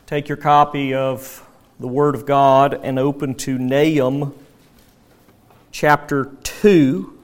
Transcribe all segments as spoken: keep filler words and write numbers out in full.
Take your copy of the Word of God and open to Nahum chapter two.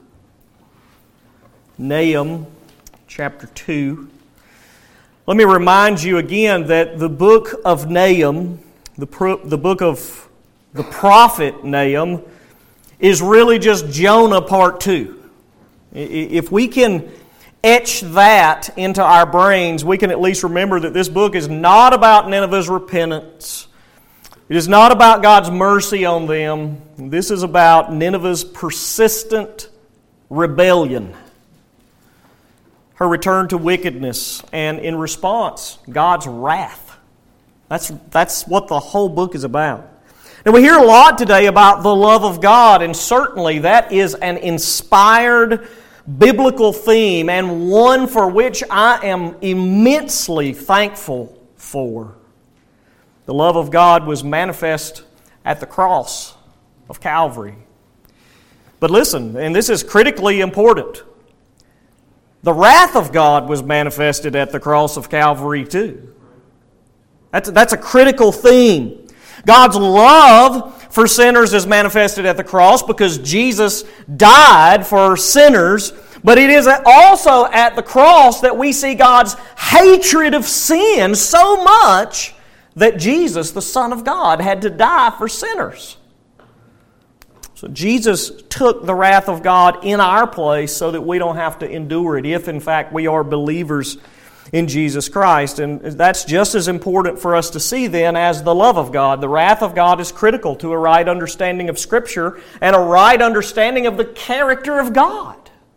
Nahum chapter two. Let me remind you again that the book of Nahum, the, pro- the book of the prophet Nahum, is really just Jonah part two. If we can etch that into our brains, we can at least remember that this book is not about Nineveh's repentance. It is not about God's mercy on them. This is about Nineveh's persistent rebellion, her return to wickedness, and in response, God's wrath. That's, that's what the whole book is about. And we hear a lot today about the love of God, and certainly that is an inspired biblical theme, and one for which I am immensely thankful for. The love of God was manifest at the cross of Calvary. But listen, and this is critically important, the wrath of God was manifested at the cross of Calvary too. That's, that's a critical theme. God's love for sinners is manifested at the cross because Jesus died for sinners, but it is also at the cross that we see God's hatred of sin so much that Jesus, the Son of God, had to die for sinners. So Jesus took the wrath of God in our place so that we don't have to endure it if, in fact, we are believers in Jesus Christ. And that's just as important for us to see then as the love of God. The wrath of God is critical to a right understanding of Scripture and a right understanding of the character of God.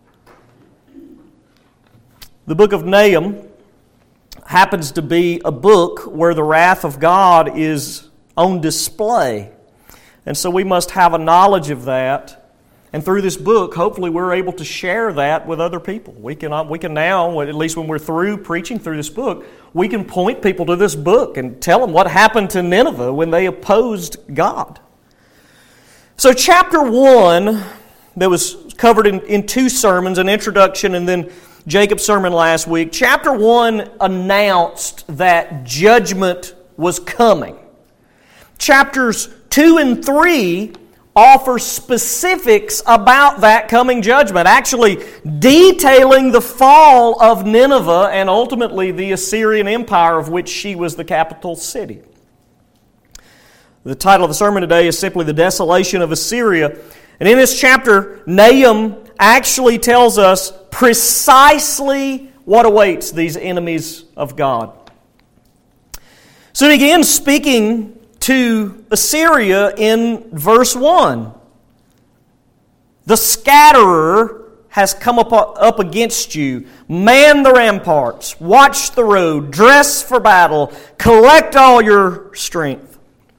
The book of Nahum happens to be a book where the wrath of God is on display. And so we must have a knowledge of that. And through this book, hopefully we're able to share that with other people. We can, we can now, at least when we're through preaching through this book, we can point people to this book and tell them what happened to Nineveh when they opposed God. So chapter one, that was covered in, in two sermons, an introduction and then Jacob's sermon last week. Chapter one announced that judgment was coming. Chapters two and three offer specifics about that coming judgment, actually detailing the fall of Nineveh and ultimately the Assyrian Empire of which she was the capital city. The title of the sermon today is simply The Desolation of Assyria. And in this chapter, Nahum actually tells us precisely what awaits these enemies of God. So he begins speaking to Assyria in verse one. The scatterer has come up, up against you. Man the ramparts, watch the road, dress for battle, collect all your strength.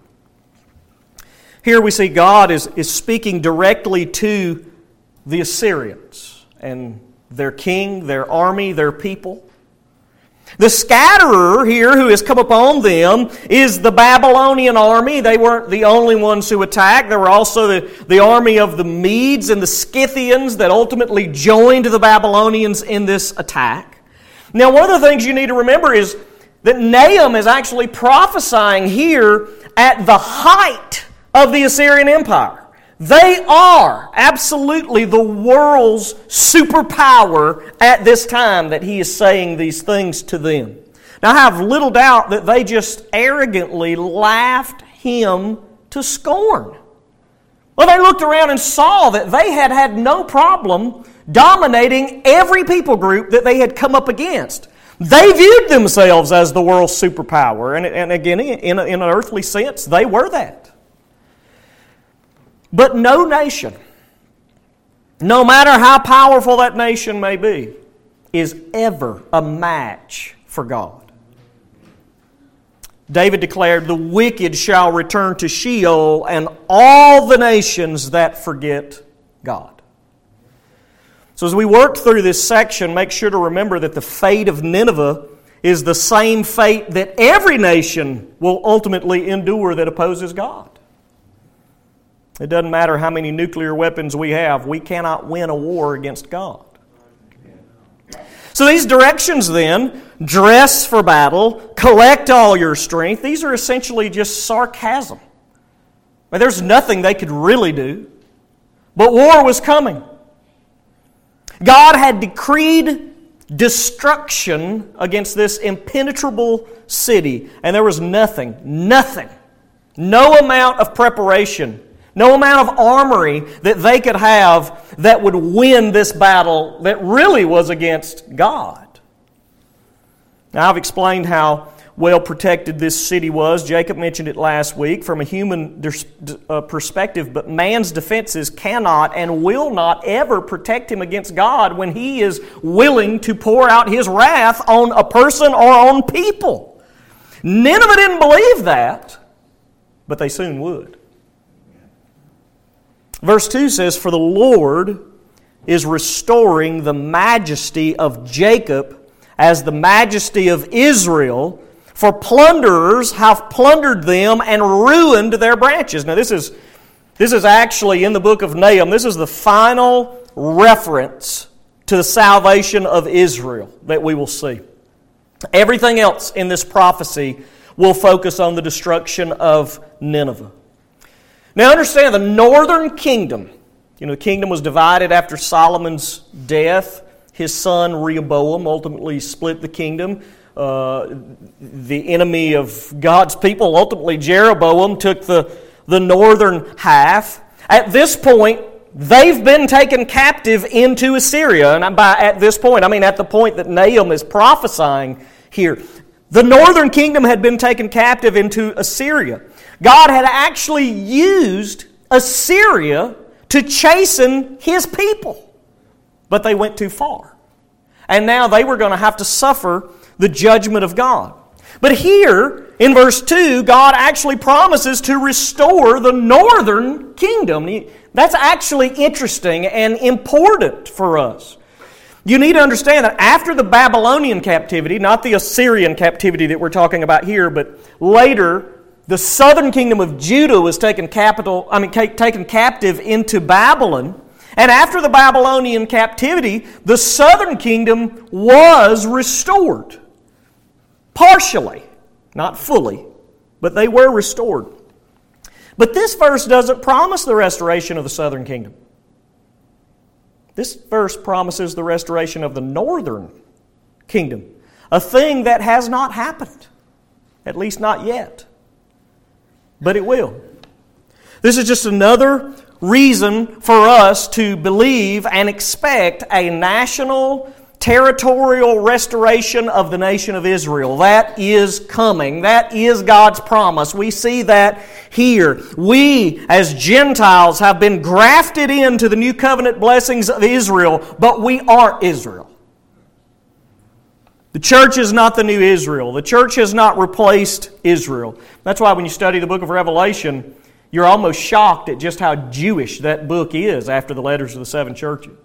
Here we see God is, is speaking directly to the Assyrians and their king, their army, their people. The scatterer here who has come upon them is the Babylonian army. They weren't the only ones who attacked. There were also the, the army of the Medes and the Scythians that ultimately joined the Babylonians in this attack. Now, one of the things you need to remember is that Nahum is actually prophesying here at the height of the Assyrian Empire. They are absolutely the world's superpower at this time that he is saying these things to them. Now, I have little doubt that they just arrogantly laughed him to scorn. Well, they looked around and saw that they had had no problem dominating every people group that they had come up against. They viewed themselves as the world's superpower. And, and again, in, a, in an earthly sense, they were that. But no nation, no matter how powerful that nation may be, is ever a match for God. David declared, "The wicked shall return to Sheol, and all the nations that forget God." So as we work through this section, make sure to remember that the fate of Nineveh is the same fate that every nation will ultimately endure that opposes God. It doesn't matter how many nuclear weapons we have, we cannot win a war against God. So these directions then, dress for battle, collect all your strength, these are essentially just sarcasm. I mean, there's nothing they could really do. But war was coming. God had decreed destruction against this impenetrable city, and there was nothing, nothing, no amount of preparation, no amount of armory that they could have that would win this battle that really was against God. Now, I've explained how well protected this city was. Jacob mentioned it last week from a human perspective, but man's defenses cannot and will not ever protect him against God when he is willing to pour out His wrath on a person or on people. Nineveh didn't believe that, but they soon would. Verse two says, "For the Lord is restoring the majesty of Jacob as the majesty of Israel, for plunderers have plundered them and ruined their branches." Now this is, this is actually in the book of Nahum, this is the final reference to the salvation of Israel that we will see. Everything else in this prophecy will focus on the destruction of Nineveh. Now understand, the northern kingdom, you know, the kingdom was divided after Solomon's death. His son Rehoboam ultimately split the kingdom. Uh, the enemy of God's people, ultimately Jeroboam, took the, the northern half. At this point, they've been taken captive into Assyria. And by at this point, I mean at the point that Nahum is prophesying here. The northern kingdom had been taken captive into Assyria. God had actually used Assyria to chasten His people. But they went too far. And now they were going to have to suffer the judgment of God. But here, in verse two, God actually promises to restore the northern kingdom. That's actually interesting and important for us. You need to understand that after the Babylonian captivity, not the Assyrian captivity that we're talking about here, but later, the southern kingdom of Judah was taken capital, I mean, taken captive into Babylon. And after the Babylonian captivity, the southern kingdom was restored. Partially, not fully, but they were restored. But this verse doesn't promise the restoration of the southern kingdom. This verse promises the restoration of the northern kingdom, a thing that has not happened, at least not yet. But it will. This is just another reason for us to believe and expect a national, territorial restoration of the nation of Israel. That is coming. That is God's promise. We see that here. We, as Gentiles, have been grafted into the new covenant blessings of Israel, but we aren't Israel. The church is not the new Israel. The church has not replaced Israel. That's why when you study the book of Revelation, you're almost shocked at just how Jewish that book is after the letters of the seven churches.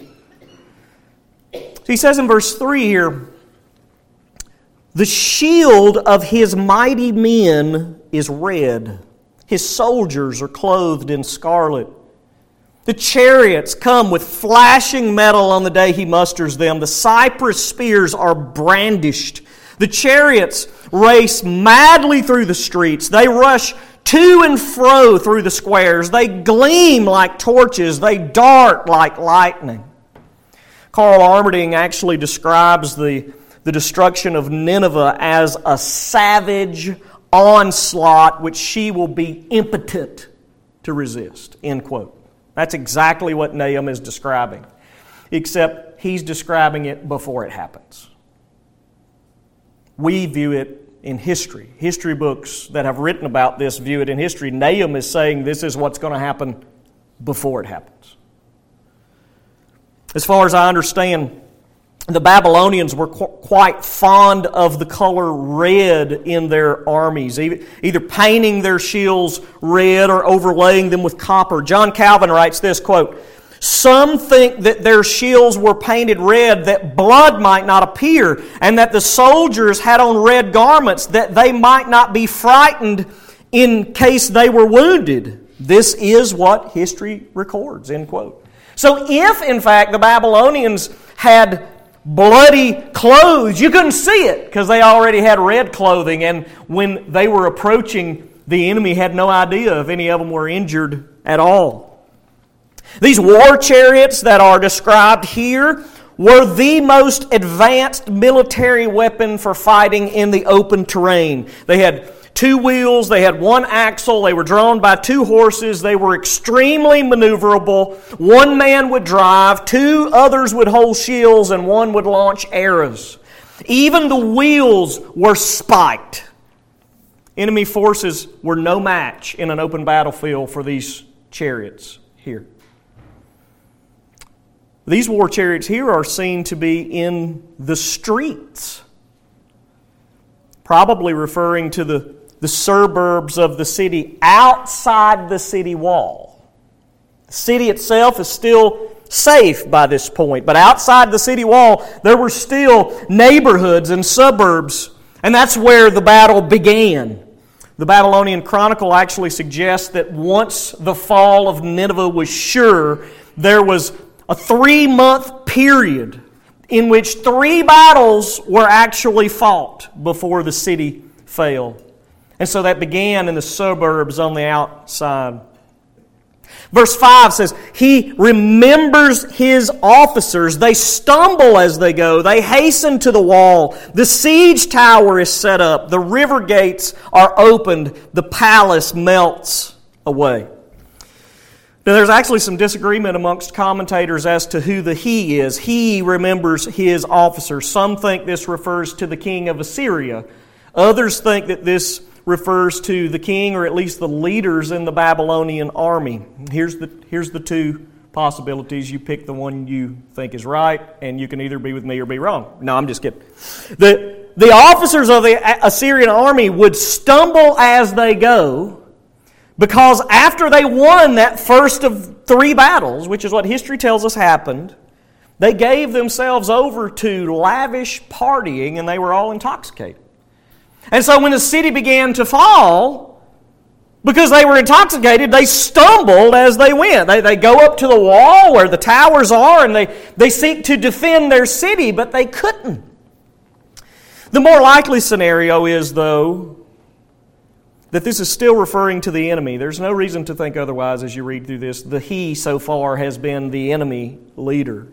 He says in verse three here, "The shield of His mighty men is red. His soldiers are clothed in scarlet. The chariots come with flashing metal on the day He musters them. The cypress spears are brandished. The chariots race madly through the streets. They rush to and fro through the squares. They gleam like torches. They dart like lightning." Carl Armerding actually describes the, the destruction of Nineveh as a savage onslaught which she will be impotent to resist. End quote. That's exactly what Nahum is describing, except he's describing it before it happens. We view it in history. History books that have written about this view it in history. Nahum is saying this is what's going to happen before it happens. As far as I understand, the Babylonians were qu- quite fond of the color red in their armies, either painting their shields red or overlaying them with copper. John Calvin writes this, quote, "Some think that their shields were painted red that blood might not appear, and that the soldiers had on red garments that they might not be frightened in case they were wounded. This is what history records," end quote. So if, in fact, the Babylonians had bloody clothes. You couldn't see it because they already had red clothing, and when they were approaching, the enemy had no idea if any of them were injured at all. These war chariots that are described here were the most advanced military weapon for fighting in the open terrain. They had two wheels, they had one axle, they were drawn by two horses, they were extremely maneuverable. One man would drive, two others would hold shields, and one would launch arrows. Even the wheels were spiked. Enemy forces were no match in an open battlefield for these chariots here. These war chariots here are seen to be in the streets, probably referring to the, the suburbs of the city outside the city wall. The city itself is still safe by this point, but outside the city wall, there were still neighborhoods and suburbs, and that's where the battle began. The Babylonian Chronicle actually suggests that once the fall of Nineveh was sure, there was a three-month period in which three battles were actually fought before the city fell. And so that began in the suburbs on the outside. Verse five says, He remembers His officers. They stumble as they go. They hasten to the wall. The siege tower is set up. The river gates are opened. The palace melts away. Now, there's actually some disagreement amongst commentators as to who the He is. He remembers His officers. Some think this refers to the king of Assyria. Others think that this refers to the king, or at least the leaders in the Babylonian army. Here's the, here's the two possibilities. You pick the one you think is right, and you can either be with me or be wrong. No, I'm just kidding. The, the officers of the Assyrian army would stumble as they go, because after they won that first of three battles, which is what history tells us happened, they gave themselves over to lavish partying, and they were all intoxicated. And so when the city began to fall, because they were intoxicated, they stumbled as they went. They, they go up to the wall where the towers are, and they, they seek to defend their city, but they couldn't. The more likely scenario is, though, that this is still referring to the enemy. There's no reason to think otherwise as you read through this. The He so far has been the enemy leader.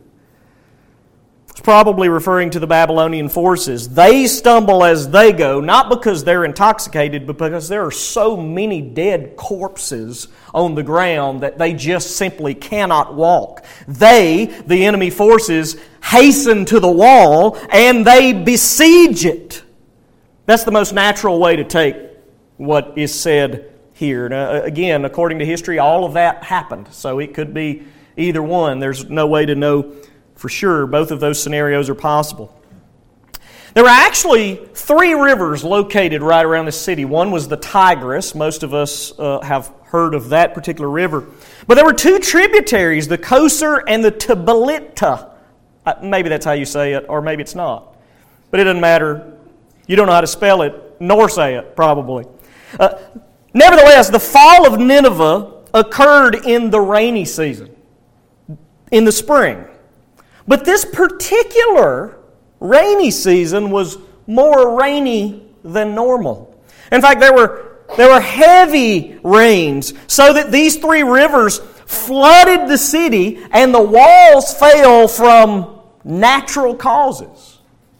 It's probably referring to the Babylonian forces. They stumble as they go, not because they're intoxicated, but because there are so many dead corpses on the ground that they just simply cannot walk. They, the enemy forces, hasten to the wall and they besiege it. That's the most natural way to take what is said here. Now, again, according to history, all of that happened. So it could be either one. There's no way to know for sure. Both of those scenarios are possible. There were actually three rivers located right around this city. One was the Tigris. Most of us uh, have heard of that particular river. But there were two tributaries, the Kosar and the Tbilita. Uh, maybe that's how you say it, or maybe it's not. But it doesn't matter. You don't know how to spell it, nor say it, probably. Uh, nevertheless, the fall of Nineveh occurred in the rainy season, in the spring. But this particular rainy season was more rainy than normal. In fact, there were, there were heavy rains, so that these three rivers flooded the city and the walls fell from natural causes.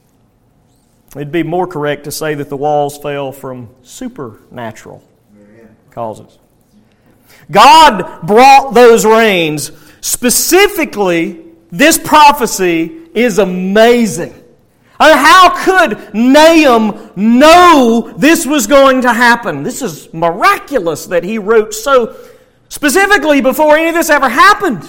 It'd be more correct to say that the walls fell from supernatural causes. God brought those rains. Specifically, this prophecy is amazing. I mean, how could Nahum know this was going to happen? This is miraculous that he wrote so specifically before any of this ever happened.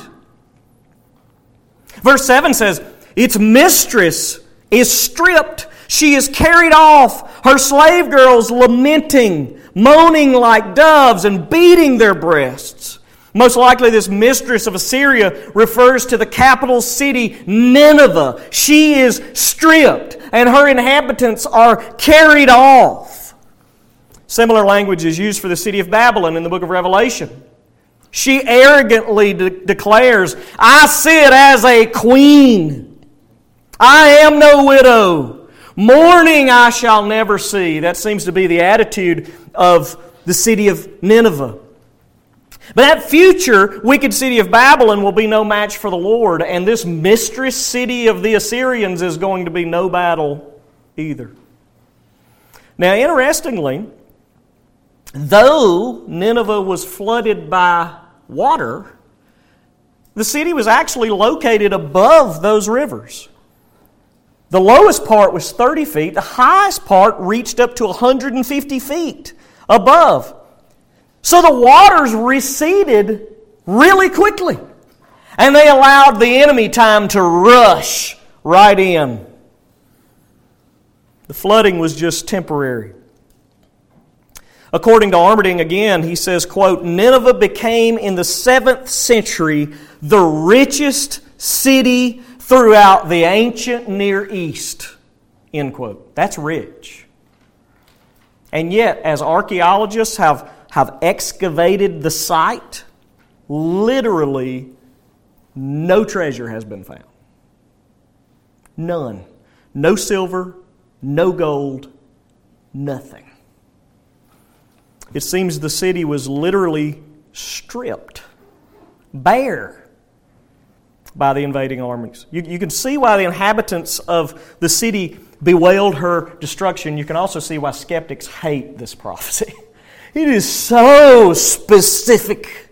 Verse seven says, its mistress is stripped. She is carried off, her slave girls lamenting, moaning like doves and beating their breasts. Most likely this mistress of Assyria refers to the capital city, Nineveh. She is stripped and her inhabitants are carried off. Similar language is used for the city of Babylon in the book of Revelation. She arrogantly de- declares, I sit as a queen. I am no widow. Mourning I shall never see. That seems to be the attitude of the city of Nineveh. But that future wicked city of Babylon will be no match for the Lord, and this mistress city of the Assyrians is going to be no battle either. Now, interestingly, though Nineveh was flooded by water, the city was actually located above those rivers. The lowest part was thirty feet. The highest part reached up to one hundred fifty feet above. So the waters receded really quickly. And they allowed the enemy time to rush right in. The flooding was just temporary. According to Armitage again, he says, quote, Nineveh became in the seventh century the richest city throughout the ancient Near East, end quote. That's rich. And yet, as archaeologists have, have excavated the site, literally no treasure has been found. None. No silver, no gold, nothing. It seems the city was literally stripped, bare, by the invading armies. You, you can see why the inhabitants of the city bewailed her destruction. You can also see why skeptics hate this prophecy. It is so specific.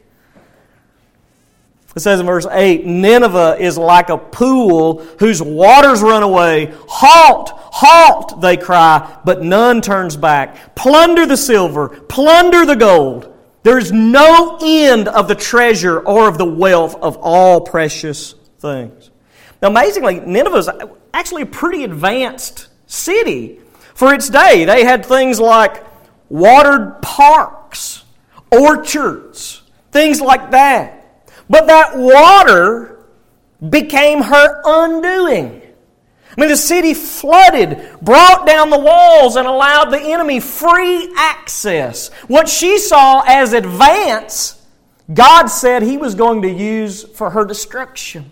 It says in verse eight, Nineveh is like a pool whose waters run away. Halt, halt, they cry, but none turns back. Plunder the silver, plunder the gold. There is no end of the treasure or of the wealth of all precious things. Now, amazingly, Nineveh is actually a pretty advanced city for its day. They had things like watered parks, orchards, things like that. But that water became her undoing. I mean, the city flooded, brought down the walls, and allowed the enemy free access. What she saw as advance, God said He was going to use for her destruction.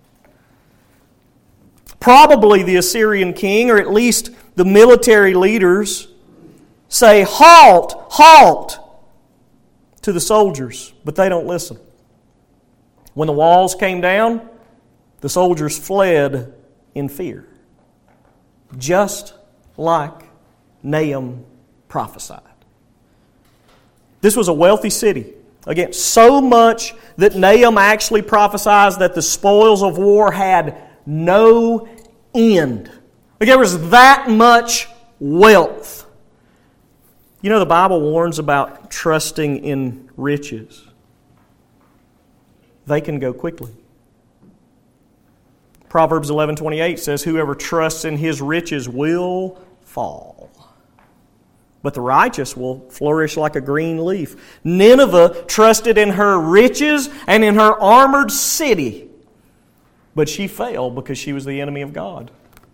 Probably the Assyrian king, or at least the military leaders, say, halt, halt, to the soldiers, but they don't listen. When the walls came down, the soldiers fled in fear. Just like Nahum prophesied. This was a wealthy city. Again, so much that Nahum actually prophesies that the spoils of war had no end. Like there was that much wealth. You know, the Bible warns about trusting in riches. They can go quickly. Proverbs eleven twenty-eight says, whoever trusts in his riches will fall, but the righteous will flourish like a green leaf. Nineveh trusted in her riches and in her armored city, but she failed because she was the enemy of God.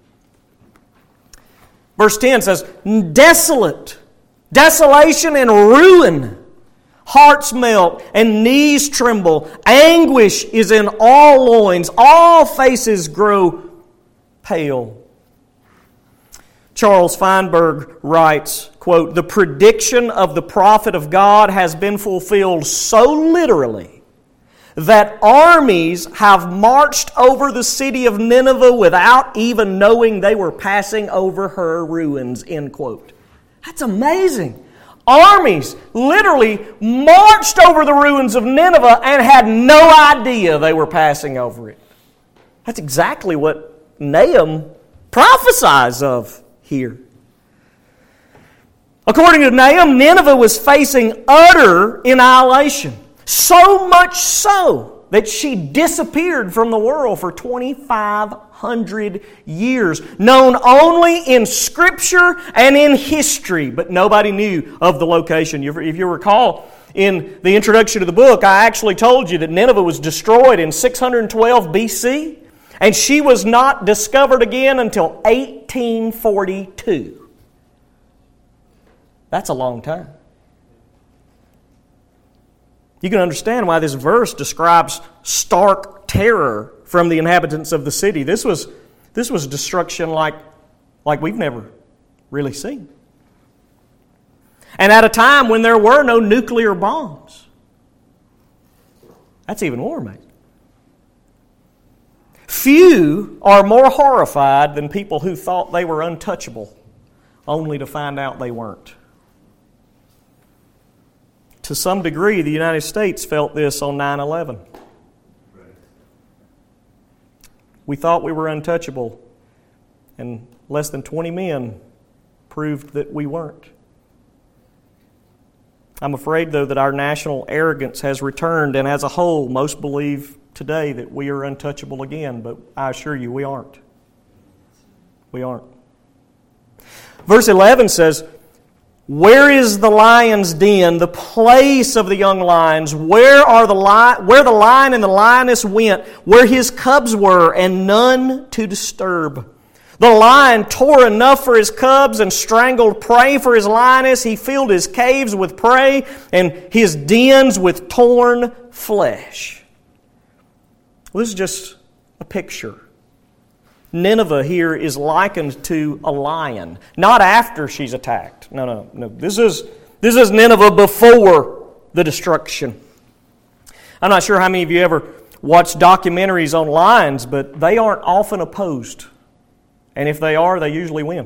Verse ten says, desolate, desolation and ruin. Hearts melt and knees tremble. Anguish is in all loins. All faces grow pale. Charles Feinberg writes, quote, the prediction of the prophet of God has been fulfilled so literally that armies have marched over the city of Nineveh without even knowing they were passing over her ruins, end quote. That's amazing. Armies literally marched over the ruins of Nineveh and had no idea they were passing over it. That's exactly what Nahum prophesies of here. According to Nahum, Nineveh was facing utter annihilation. So much so that she disappeared from the world for twenty-five hundred years, known only in Scripture and in history, but nobody knew of the location. If you recall, in the introduction to the book, I actually told you that Nineveh was destroyed in six hundred twelve B C, and she was not discovered again until eighteen forty-two. That's a long time. You can understand why this verse describes stark terror from the inhabitants of the city. This was This was destruction like, like we've never really seen. And at a time when there were no nuclear bombs. That's even more amazing. Few are more horrified than people who thought they were untouchable, only to find out they weren't. To some degree, the United States felt this on nine eleven. We thought we were untouchable, and less than twenty men proved that we weren't. I'm afraid, though, that our national arrogance has returned, and as a whole, most believe today that we are untouchable again, but I assure you, we aren't. We aren't. Verse eleven says, "Where is the lion's den, the place of the young lions? Where are the li- where the lion and the lioness went, where his cubs were, and none to disturb? The lion tore enough for his cubs and strangled prey for his lioness. He filled his caves with prey and his dens with torn flesh." Well, this is just a picture. Nineveh here is likened to a lion, not after she's attacked. No, no, no. This is, this is Nineveh before the destruction. I'm not sure how many of you ever watch documentaries on lions, but they aren't often opposed. And if they are, they usually win.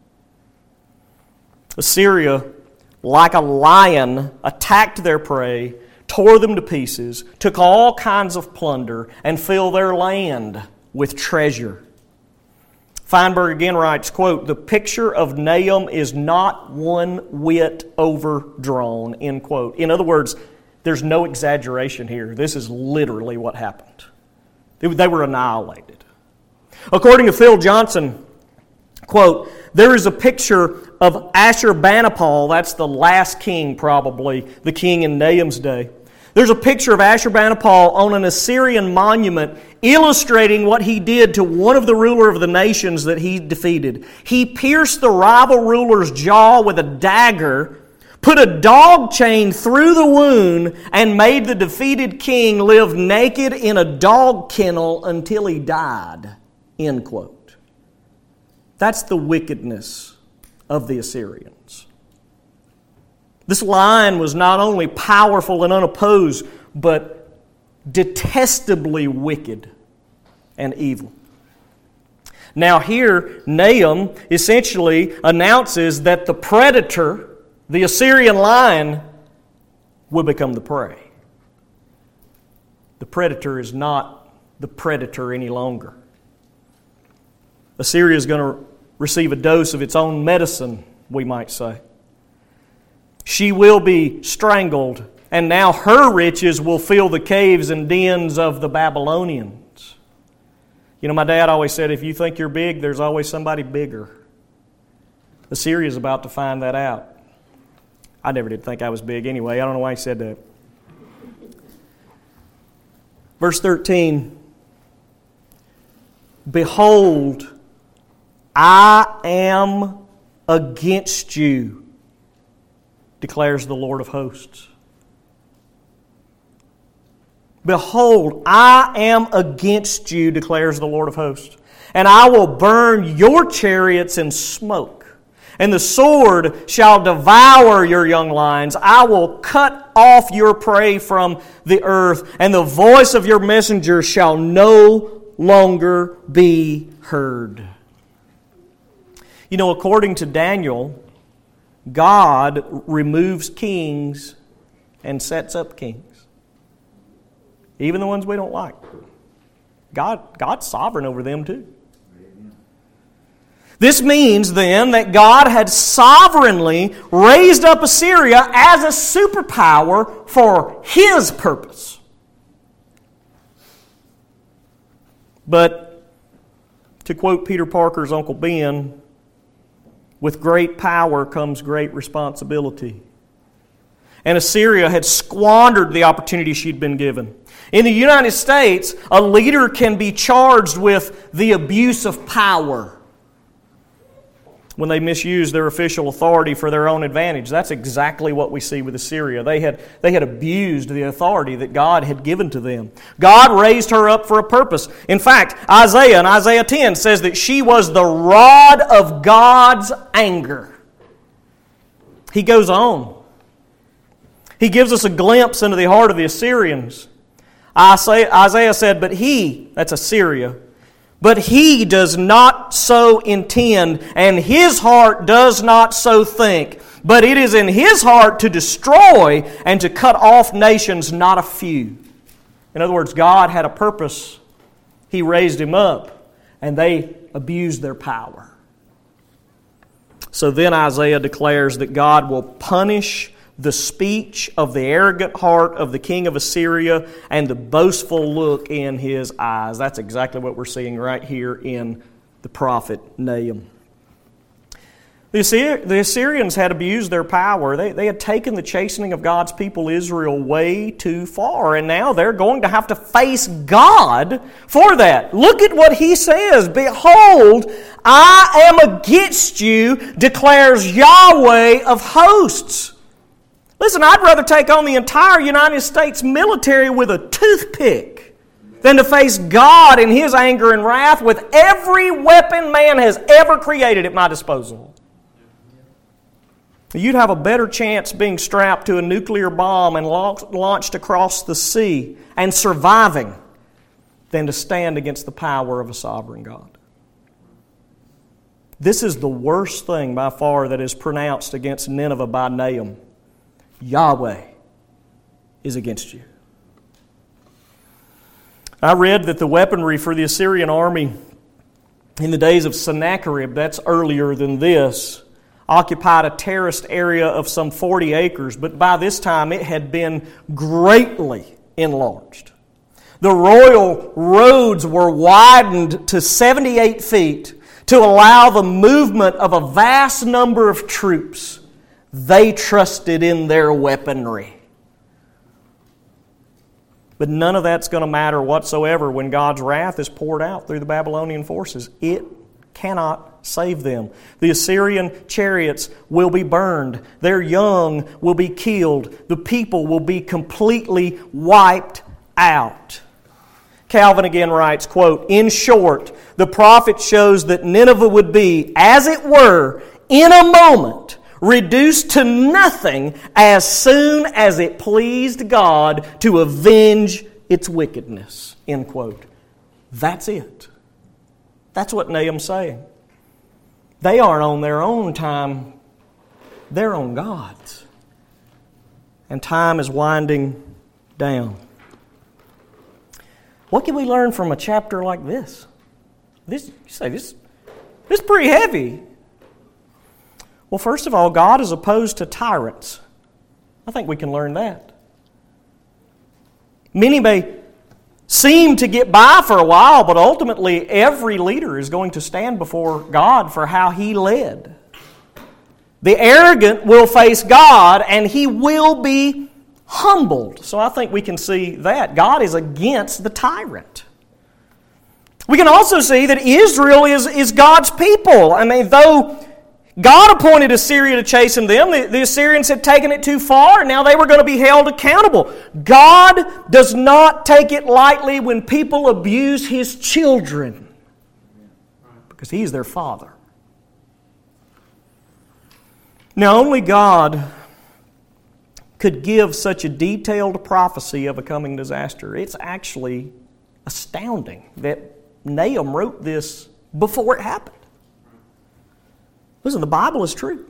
Assyria, like a lion, attacked their prey, tore them to pieces, took all kinds of plunder, and filled their land with treasure. Feinberg again writes, quote, "The picture of Nahum is not one whit overdrawn," end quote. In other words, there's no exaggeration here. This is literally what happened. They were annihilated. According to Phil Johnson, quote, "There is a picture of Ashurbanipal," that's the last king probably, the king in Nahum's day. There's a picture of Ashurbanipal on an Assyrian monument illustrating what he did to one of the ruler of the nations that he defeated. He pierced the rival ruler's jaw with a dagger, put a dog chain through the wound, and made the defeated king live naked in a dog kennel until he died. End quote. That's the wickedness of the Assyrians. This lion was not only powerful and unopposed, but detestably wicked and evil. Now here, Nahum essentially announces that the predator, the Assyrian lion, will become the prey. The predator is not the predator any longer. Assyria is going to receive a dose of its own medicine, we might say. She will be strangled, and now her riches will fill the caves and dens of the Babylonians. You know, my dad always said, if you think you're big, there's always somebody bigger. Assyria is about to find that out. I never did think I was big anyway. I don't know why he said that. Verse thirteen, "Behold, I am against you, declares the Lord of hosts." Behold, I am against you, declares the Lord of hosts, and I will burn your chariots in smoke, and the sword shall devour your young lions. I will cut off your prey from the earth, and the voice of your messengers shall no longer be heard. You know, according to Daniel, God removes kings and sets up kings. Even the ones we don't like. God, God's sovereign over them too. This means then that God had sovereignly raised up Assyria as a superpower for His purpose. But, to quote Peter Parker's Uncle Ben, with great power comes great responsibility. And Assyria had squandered the opportunity she'd been given. In the United States, a leader can be charged with the abuse of power. when they misused their official authority for their own advantage. That's exactly what we see with Assyria. They had, they had abused the authority that God had given to them. God raised her up for a purpose. In fact, Isaiah in Isaiah ten says that she was the rod of God's anger. He goes on. He gives us a glimpse into the heart of the Assyrians. Isaiah said, but he, that's Assyria, but he does not so intend, and his heart does not so think. But it is in his heart to destroy and to cut off nations, not a few. In other words, God had a purpose. He raised him up, and they abused their power. So then Isaiah declares that God will punish the speech of the arrogant heart of the king of Assyria and the boastful look in his eyes. That's exactly what we're seeing right here in the prophet Nahum. The, Assyri- the Assyrians had abused their power. They, they had taken the chastening of God's people Israel way too far, and now they're going to have to face God for that. Look at what he says. Behold, I am against you, declares Yahweh of hosts. Listen, I'd rather take on the entire United States military with a toothpick than to face God in His anger and wrath with every weapon man has ever created at my disposal. You'd have a better chance being strapped to a nuclear bomb and launched across the sea and surviving than to stand against the power of a sovereign God. This is the worst thing by far that is pronounced against Nineveh by Nahum. Yahweh is against you. I read that the weaponry for the Assyrian army in the days of Sennacherib, that's earlier than this, occupied a terraced area of some forty acres, but by this time it had been greatly enlarged. The royal roads were widened to seventy-eight feet to allow the movement of a vast number of troops. They trusted in their weaponry. But none of that's going to matter whatsoever when God's wrath is poured out through the Babylonian forces. It cannot save them. The Assyrian chariots will be burned. Their young will be killed. The people will be completely wiped out. Calvin again writes, quote, in short, the prophet shows that Nineveh would be, as it were, in a moment, reduced to nothing as soon as it pleased God to avenge its wickedness. End quote. That's it. That's what Nahum's saying. They aren't on their own time. They're on God's. And time is winding down. What can we learn from a chapter like this? This, you say, this, this is pretty heavy. Well, first of all, God is opposed to tyrants. I think we can learn that. Many may seem to get by for a while, but ultimately every leader is going to stand before God for how he led. The arrogant will face God and he will be humbled. So I think we can see that. God is against the tyrant. We can also see that Israel is, is God's people. I mean, though God appointed Assyria to chasten them, the, the Assyrians had taken it too far, and now they were going to be held accountable. God does not take it lightly when people abuse His children, because He's their Father. Now, only God could give such a detailed prophecy of a coming disaster. It's actually astounding that Nahum wrote this before it happened. Listen, the Bible is true.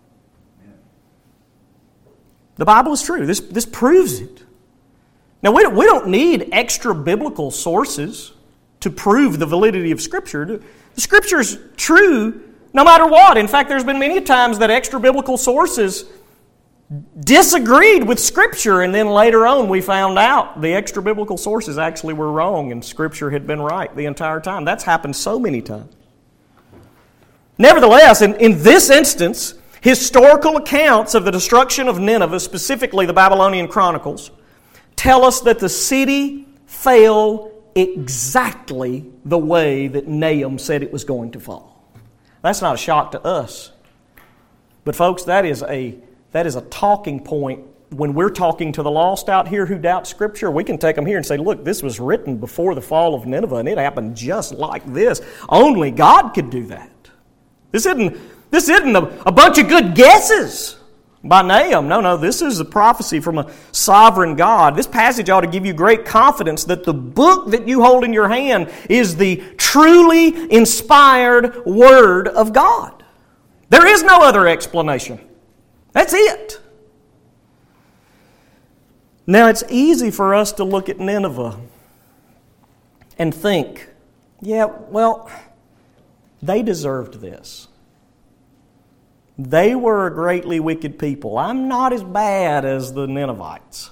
The Bible is true. This, this proves it. Now, we don't, we don't need extra biblical sources to prove the validity of Scripture. The Scripture is true no matter what. In fact, there's been many times that extra biblical sources disagreed with Scripture, and then later on we found out the extra biblical sources actually were wrong and Scripture had been right the entire time. That's happened so many times. Nevertheless, in, in this instance, historical accounts of the destruction of Nineveh, specifically the Babylonian Chronicles, tell us that the city fell exactly the way that Nahum said it was going to fall. That's not a shock to us. But folks, that is a that is a talking point when we're talking to the lost out here who doubt Scripture. We can take them here and say, look, this was written before the fall of Nineveh, and it happened just like this. Only God could do that. This isn't, this isn't a, a bunch of good guesses by Nahum. No, no, this is a prophecy from a sovereign God. This passage ought to give you great confidence that the book that you hold in your hand is the truly inspired Word of God. There is no other explanation. That's it. Now, it's easy for us to look at Nineveh and think, yeah, well, they deserved this. They were a greatly wicked people. I'm not as bad as the Ninevites.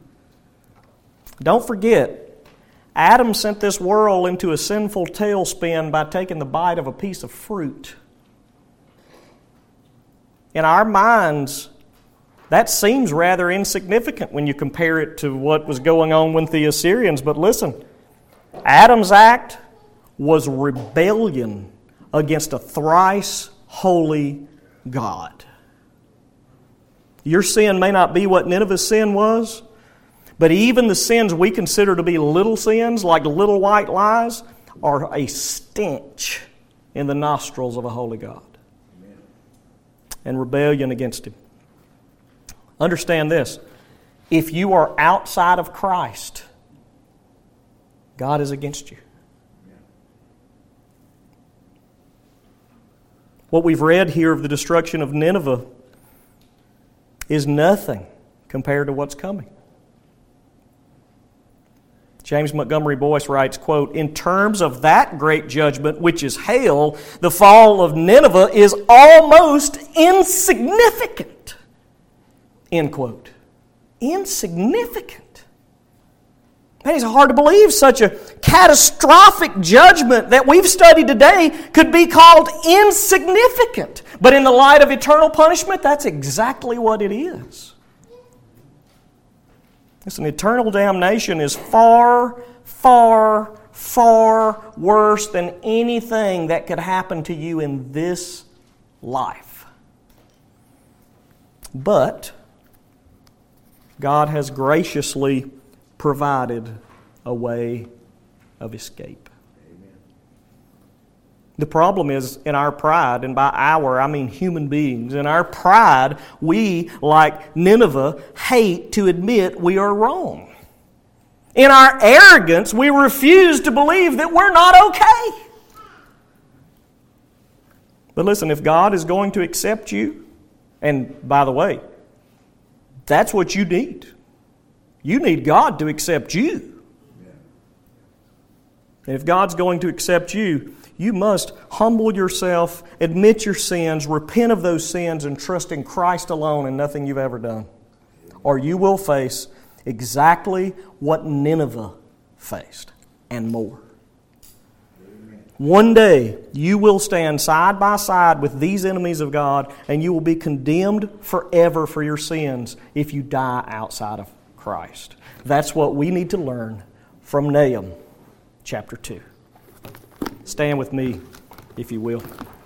Don't forget, Adam sent this world into a sinful tailspin by taking the bite of a piece of fruit. In our minds, that seems rather insignificant when you compare it to what was going on with the Assyrians. But listen, Adam's act was rebellion against a thrice holy God. Your sin may not be what Nineveh's sin was, but even the sins we consider to be little sins, like little white lies, are a stench in the nostrils of a holy God. And rebellion against Him. Understand this. If you are outside of Christ, God is against you. What we've read here of the destruction of Nineveh is nothing compared to what's coming. James Montgomery Boyce writes, quote, "In terms of that great judgment, which is hell, the fall of Nineveh is almost insignificant." End quote. Insignificant. Man, it's hard to believe such a catastrophic judgment that we've studied today could be called insignificant. But in the light of eternal punishment, that's exactly what it is. Listen, eternal damnation is far, far, far worse than anything that could happen to you in this life. But God has graciously provided a way of escape. Amen. The problem is in our pride, and by our, I mean human beings. In our pride, we, like Nineveh, hate to admit we are wrong. In our arrogance, we refuse to believe that we're not okay. But listen, if God is going to accept you, and by the way, that's what you need. You need God to accept you. And if God's going to accept you, you must humble yourself, admit your sins, repent of those sins, and trust in Christ alone and nothing you've ever done. Or you will face exactly what Nineveh faced, and more. One day, you will stand side by side with these enemies of God, and you will be condemned forever for your sins if you die outside of Christ. That's what we need to learn from Nahum chapter two. Stand with me, if you will.